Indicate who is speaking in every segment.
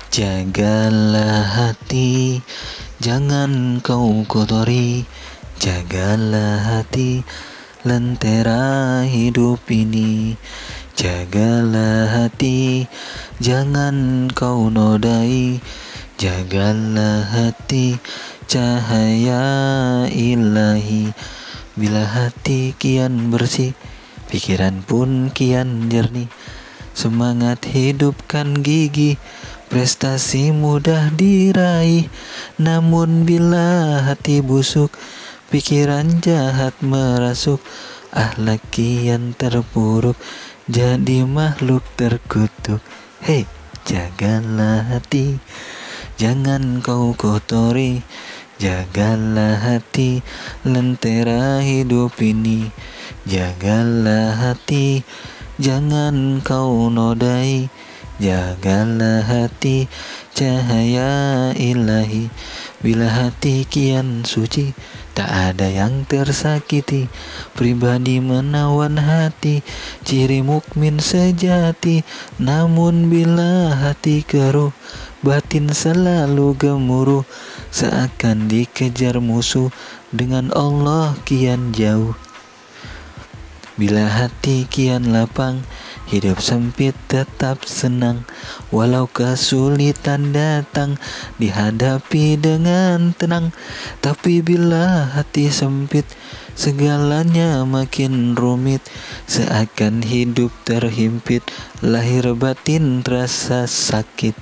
Speaker 1: Jagalah hati, jangan kau kotori. Jagalah hati, lentera hidup ini. Jagalah hati, jangan kau nodai. Jagalah hati, cahaya ilahi. Bila hati kian bersih, pikiran pun kian jernih. Semangat hidupkan gigih, prestasi mudah diraih. Namun bila hati busuk, pikiran jahat merasuk. Akhlak kian terpuruk, jadi makhluk terkutuk. Hei, jagalah hati, jangan kau kotori. Jagalah hati, lentera hidup ini. Jagalah hati, jangan kau nodai. Jagalah hati, cahaya ilahi. Bila hati kian suci, tak ada yang tersakiti. Pribadi menawan hati, ciri mukmin sejati. Namun bila hati keruh, batin selalu gemuruh. Seakan dikejar musuh, dengan Allah kian jauh. Bila hati kian lapang, hidup sempit tetap senang. Walau kesulitan datang, dihadapi dengan tenang. Tapi bila hati sempit, segalanya makin rumit. Seakan hidup terhimpit, lahir batin terasa sakit.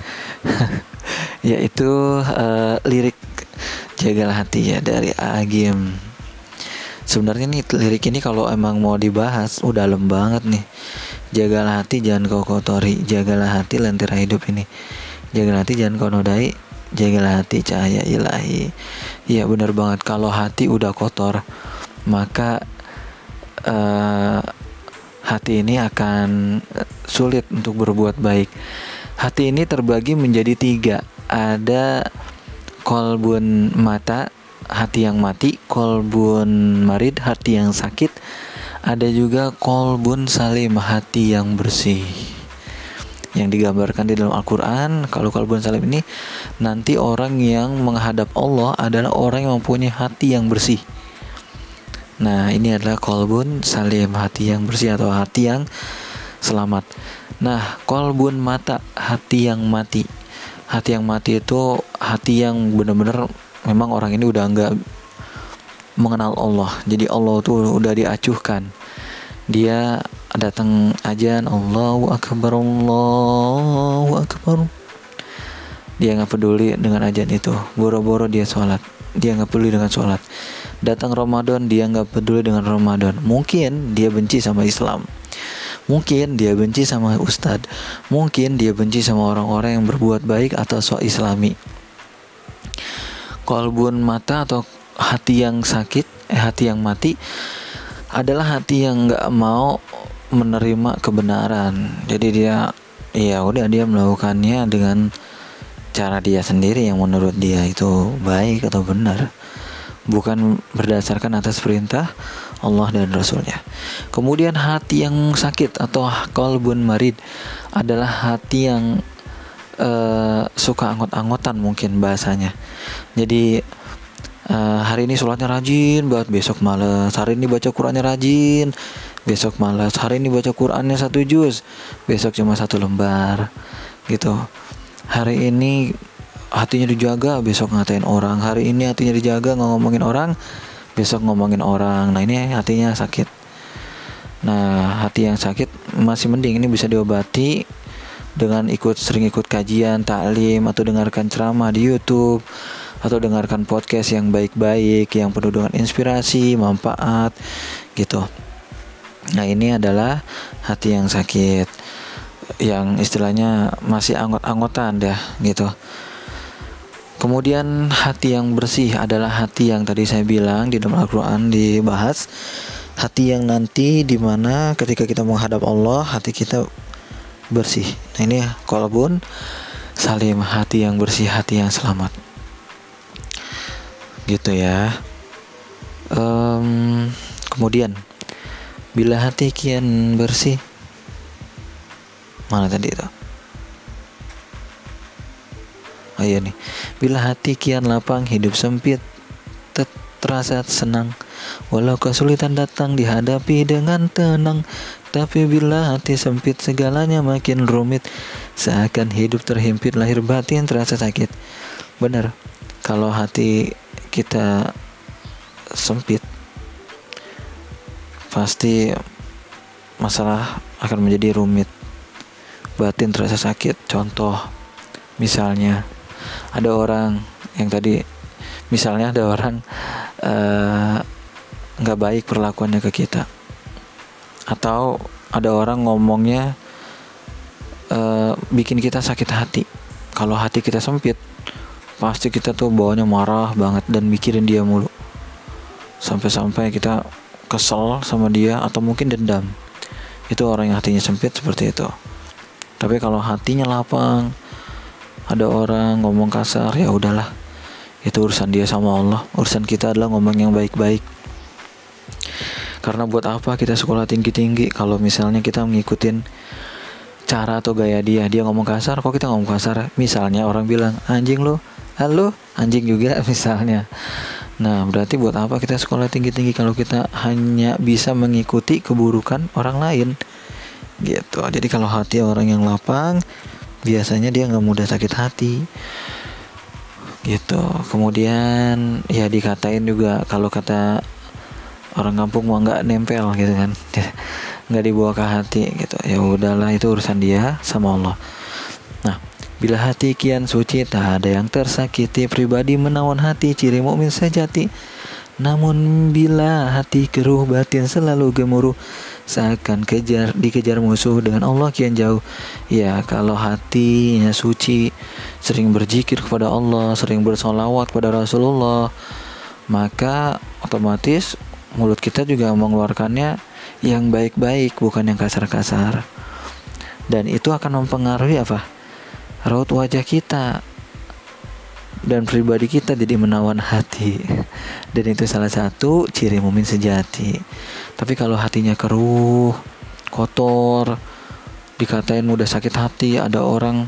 Speaker 1: Yaitu lirik Jagalah Hati ya dari Agim. Sebenarnya nih lirik ini kalau emang mau dibahas udah dalam banget nih. Jagalah hati jangan kau kotori. Jagalah hati lentera hidup ini. Jagalah hati jangan kau nodai. Jagalah hati cahaya ilahi. Iya benar banget, kalau hati udah kotor maka hati ini akan sulit untuk berbuat baik. Hati ini terbagi menjadi 3. Ada kolbun mata, hati yang mati. Kolbun marid, hati yang sakit. Ada juga kolbun salim, hati yang bersih, yang digambarkan di dalam Al-Quran. Kalau kolbun salim ini nanti orang yang menghadap Allah adalah orang yang mempunyai hati yang bersih. Nah ini adalah kolbun salim, hati yang bersih atau hati yang selamat. Nah kolbun mata, hati yang mati. Hati yang mati itu hati yang benar-benar memang orang ini udah nggak mengenal Allah. Jadi Allah tuh udah diacuhkan. Dia datang ajan, Allahu Akbar, Allahu Akbar. Dia nggak peduli dengan ajan itu. Boro-boro dia sholat. Dia nggak peduli dengan sholat. Datang Ramadan, dia nggak peduli dengan Ramadan. Mungkin dia benci sama Islam. Mungkin dia benci sama ustadz. Mungkin dia benci sama orang-orang yang berbuat baik atau sok islami. Kolbun mata atau hati yang sakit, hati yang mati adalah hati yang nggak mau menerima kebenaran. Jadi dia, ya udah dia melakukannya dengan cara dia sendiri yang menurut dia itu baik atau benar, bukan berdasarkan atas perintah Allah dan Rasulnya. Kemudian hati yang sakit atau kolbun marid adalah hati yang suka anggot-anggotan mungkin bahasanya. Jadi hari ini sholatnya rajin banget, besok malas. Hari ini baca Qurannya rajin, besok malas. Hari ini baca Qurannya 1 juz, besok cuma 1 lembar gitu. Hari ini hatinya dijaga, besok ngatain orang. Hari ini hatinya dijaga, nggak ngomongin orang, besok ngomongin orang. Nah ini hatinya sakit. Nah hati yang sakit masih mending, ini bisa diobati dengan sering ikut kajian, taklim, atau dengarkan ceramah di YouTube, atau dengarkan podcast yang baik-baik, yang penuh dengan inspirasi, manfaat gitu. Nah ini adalah hati yang sakit, yang istilahnya masih anggot-anggotan dah gitu. Kemudian hati yang bersih adalah hati yang tadi saya bilang di dalam Al-Quran dibahas. Hati yang nanti dimana ketika kita menghadap Allah, hati kita bersih. Nah ini kolbun salim, hati yang bersih, hati yang selamat gitu ya. Kemudian bila hati kian bersih, mana tadi itu? Ayo nih. Bila hati kian lapang, hidup sempit terasa senang. Walau kesulitan datang, dihadapi dengan tenang. Tapi bila hati sempit, segalanya makin rumit. Seakan hidup terhimpit, lahir batin terasa sakit. Benar, kalau hati kita sempit, pasti masalah akan menjadi rumit, batin terasa sakit. Contoh, misalnya ada orang yang tadi, misalnya ada orang nggak baik perlakuannya ke kita, atau ada orang ngomongnya bikin kita sakit hati. Kalau hati kita sempit, pasti kita tuh bawanya marah banget dan mikirin dia mulu, sampai-sampai kita kesel sama dia atau mungkin dendam. Itu orang yang hatinya sempit seperti itu. Tapi kalau hatinya lapang, ada orang ngomong kasar, ya udahlah, itu urusan dia sama Allah. Urusan kita adalah ngomong yang baik-baik. Karena buat apa kita sekolah tinggi-tinggi kalau misalnya kita ngikutin cara atau gaya dia ngomong kasar, kok kita ngomong kasar. Misalnya orang bilang anjing lu, halo anjing juga misalnya. Nah, berarti buat apa kita sekolah tinggi-tinggi kalau kita hanya bisa mengikuti keburukan orang lain gitu. Jadi kalau hati orang yang lapang, biasanya dia nggak mudah sakit hati gitu. Kemudian ya dikatain juga, kalau kata orang kampung mau nggak nempel gitu kan, nggak dibawa ke hati gitu. Ya udahlah, itu urusan dia sama Allah. Nah, bila hati kian suci, tak ada yang tersakiti. Pribadi menawan hati, ciri mukmin sejati. Namun bila hati keruh, batin selalu gemuruh. Seakan dikejar musuh, dengan Allah kian jauh. Ya, kalau hatinya suci, sering berzikir kepada Allah, sering bersolawat kepada Rasulullah, maka otomatis mulut kita juga mengeluarkannya yang baik-baik, bukan yang kasar-kasar. Dan itu akan mempengaruhi apa? Raut wajah kita dan pribadi kita jadi menawan hati. Dan itu salah satu ciri mukmin sejati. Tapi kalau hatinya keruh, kotor, dikatain mudah sakit hati, ada orang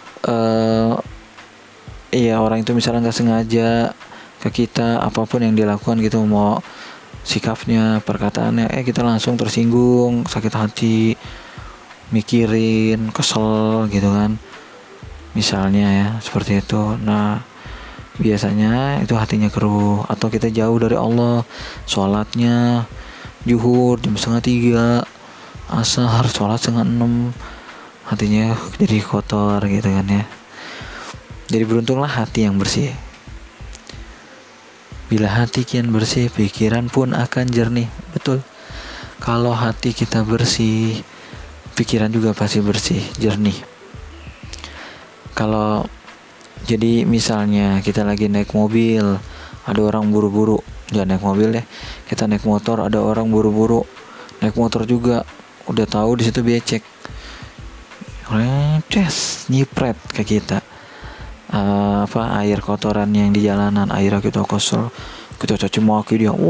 Speaker 1: orang itu misalnya nggak sengaja ke kita, apapun yang dilakukan gitu, mau sikapnya, perkataannya, kita langsung tersinggung, sakit hati, mikirin, kesel gitu kan, misalnya ya, seperti itu. Nah, biasanya itu hatinya keruh. Atau kita jauh dari Allah, sholatnya zuhur jam 2:30, asar sholat 5:30, hatinya jadi kotor gitu kan ya. Jadi beruntunglah hati yang bersih. Bila hati kian bersih, pikiran pun akan jernih. Betul, kalau hati kita bersih, pikiran juga pasti bersih, jernih. Kalau jadi misalnya kita lagi naik mobil, ada orang buru-buru, jangan naik mobil deh, kita naik motor, ada orang buru-buru naik motor juga, udah tahu di situ becek, nyipret ke kita, air kotoran yang di jalanan, air kita kesel, kita caci maki dia,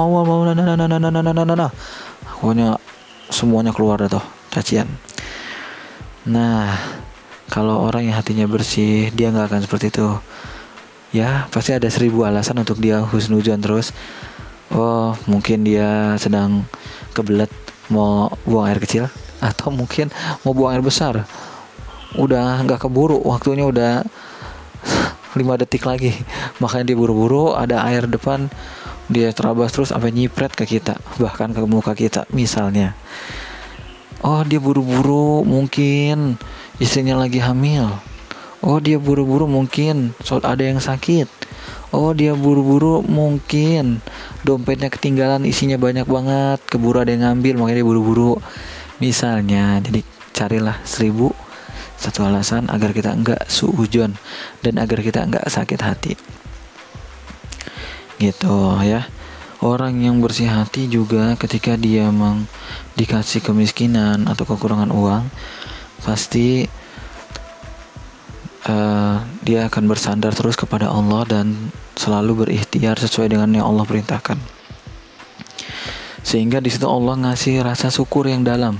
Speaker 1: pokoknya semuanya keluar dah tuh cacian. Nah, kalau orang yang hatinya bersih, dia nggak akan seperti itu. Ya, pasti ada 1000 alasan untuk dia husnudzon terus. Oh, mungkin dia sedang kebelet mau buang air kecil, atau mungkin mau buang air besar. Udah nggak keburu, waktunya udah 5 detik lagi. Makanya dia buru-buru, ada air depan, dia terabas terus sampai nyipret ke kita, bahkan ke muka kita misalnya. Oh, dia buru-buru mungkin istrinya lagi hamil. Oh, dia buru-buru mungkin ada yang sakit. Oh, dia buru-buru mungkin dompetnya ketinggalan, isinya banyak banget, keburu ada yang ngambil, makanya dia buru-buru misalnya. Jadi carilah 1001 alasan agar kita enggak suudzon dan agar kita enggak sakit hati gitu ya. Orang yang bersih hati juga ketika dia dikasih kemiskinan atau kekurangan uang, pasti dia akan bersandar terus kepada Allah dan selalu berikhtiar sesuai dengan yang Allah perintahkan. Sehingga di situ Allah ngasih rasa syukur yang dalam.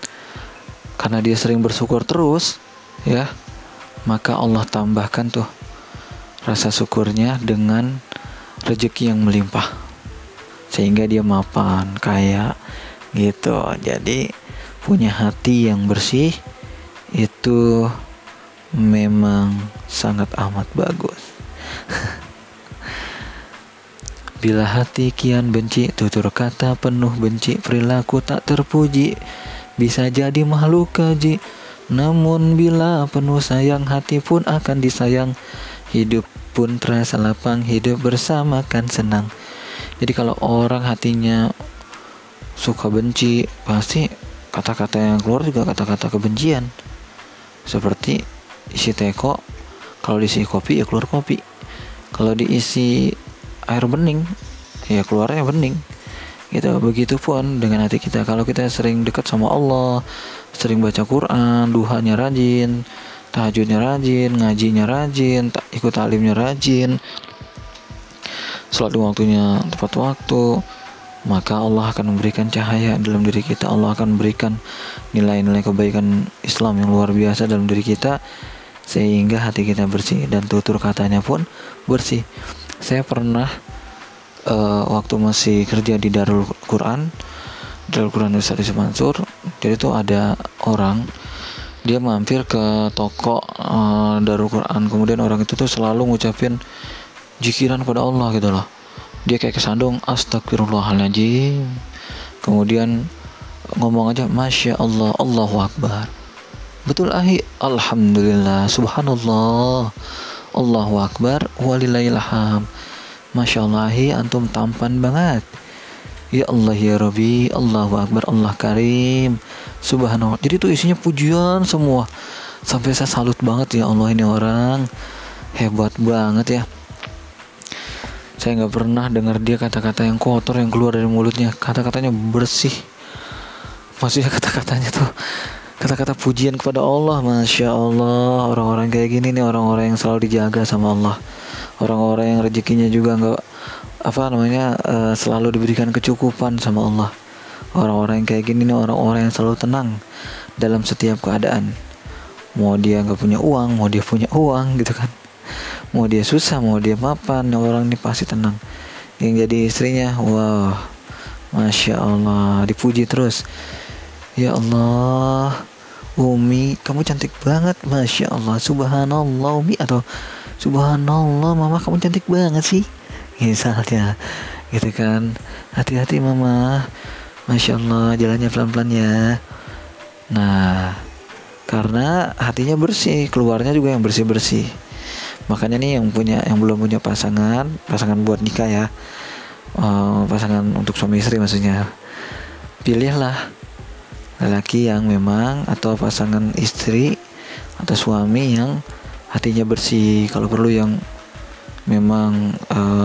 Speaker 1: Karena dia sering bersyukur terus, ya, maka Allah tambahkan tuh rasa syukurnya dengan rezeki yang melimpah, sehingga dia mapan kaya gitu. Jadi punya hati yang bersih itu memang sangat amat bagus. Bila hati kian benci, tutur kata penuh benci, perilaku tak terpuji, bisa jadi makhluk keji. Namun bila penuh sayang, hati pun akan disayang. Hidup pun terasa lapang, hidup bersama kan senang. Jadi kalau orang hatinya suka benci, pasti kata-kata yang keluar juga kata-kata kebencian. Seperti isi teko, kalau diisi kopi ya keluar kopi. Kalau diisi air bening ya keluarnya bening gitu. Begitupun dengan hati kita. Kalau kita sering dekat sama Allah, sering baca Quran, duhanya rajin, tahajudnya rajin, ngajinya rajin, ikut talimnya rajin, sholat waktunya tepat waktu, maka Allah akan memberikan cahaya dalam diri kita. Allah akan memberikan nilai-nilai kebaikan Islam yang luar biasa dalam diri kita, sehingga hati kita bersih dan tutur katanya pun bersih. Saya pernah waktu masih kerja di Darul Quran Ustaz Yusuf Mansur, jadi tuh ada orang, dia mampir ke toko Darul Quran, kemudian orang itu tuh selalu ngucapin zikiran pada Allah gitu loh. Dia kayak kesandung astagfirullahaladzim, kemudian ngomong aja Masya Allah, Allahu Akbar, betul ahi, Alhamdulillah, Subhanallah, Allahu Akbar, walillahilham, Masya Allah ahi, antum tampan banget, ya Allah ya Rabbi, Allahu Akbar, Allah Karim, Subhanallah. Jadi itu isinya pujian semua. Sampai saya salut banget, ya Allah, ini orang hebat banget ya. Saya nggak pernah dengar dia kata-kata yang kotor yang keluar dari mulutnya. Kata-katanya bersih. Maksudnya kata-katanya tuh kata-kata pujian kepada Allah. Masya Allah, orang-orang kayak gini nih orang-orang yang selalu dijaga sama Allah. Orang-orang yang rezekinya juga nggak selalu diberikan kecukupan sama Allah. Orang-orang yang kayak gini nih orang-orang yang selalu tenang dalam setiap keadaan. Mau dia nggak punya uang, mau dia punya uang gitu kan, mau dia susah, mau dia mapan, orang ini pasti tenang. Yang jadi istrinya, wow, Masya Allah, dipuji terus. Ya Allah, Umi, kamu cantik banget, Masya Allah, Subhanallah Umi, atau Subhanallah Mama, kamu cantik banget sih, misalnya gitu kan. Hati-hati Mama, Masya Allah, jalannya pelan-pelan ya. Nah, karena hatinya bersih, keluarnya juga yang bersih-bersih. Makanya nih yang belum punya pasangan buat nikah ya, pasangan untuk suami istri maksudnya, pilihlah lelaki yang memang, atau pasangan istri atau suami yang hatinya bersih. Kalau perlu yang memang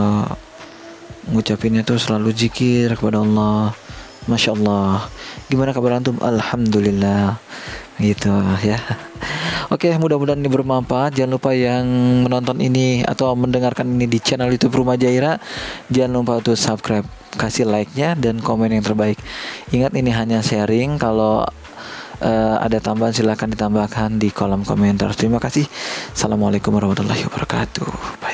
Speaker 1: ngucapinnya tuh selalu zikir kepada Allah. Masya Allah. Gimana kabar antum? Alhamdulillah. Gitu ya. Oke, mudah-mudahan ini bermanfaat. Jangan lupa yang menonton ini atau mendengarkan ini di channel YouTube Rumah Jaira, jangan lupa untuk subscribe, kasih like-nya, dan komen yang terbaik. Ingat, ini hanya sharing. Kalau ada tambahan silahkan ditambahkan di kolom komentar. Terima kasih. Assalamualaikum warahmatullahi wabarakatuh. Bye.